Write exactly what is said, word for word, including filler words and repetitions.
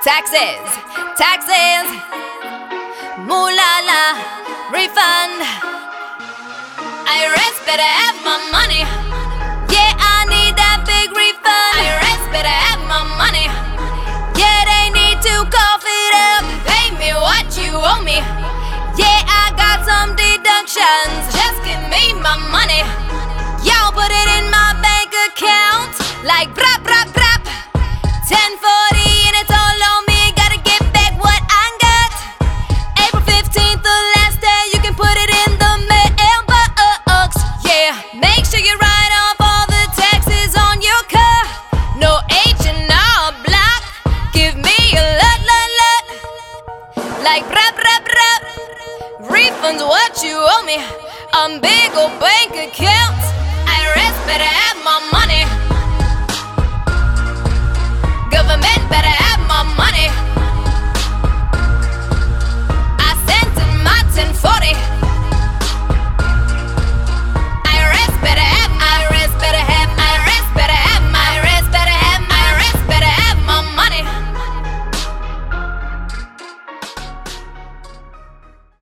Taxes, taxes, moolah la, refund. I R S better have my money. Yeah, I need that big refund. I R S better have my money. Yeah, they need to cough it up and pay me what you owe me. Yeah, I got some deductions. Just give me my money. Y'all put it in my bank account like brap, brap, brap. ten forty and it's all on me. Gotta get back what I got. April fifteenth, the last day you can put it in the mailbox. Yeah, make sure you write off all the taxes on your car. No H and R block. Give me a lot, lot, lot. Like brap, brap, brap. Refunds what you owe me on big old bank accounts. I R S better have my money. Government better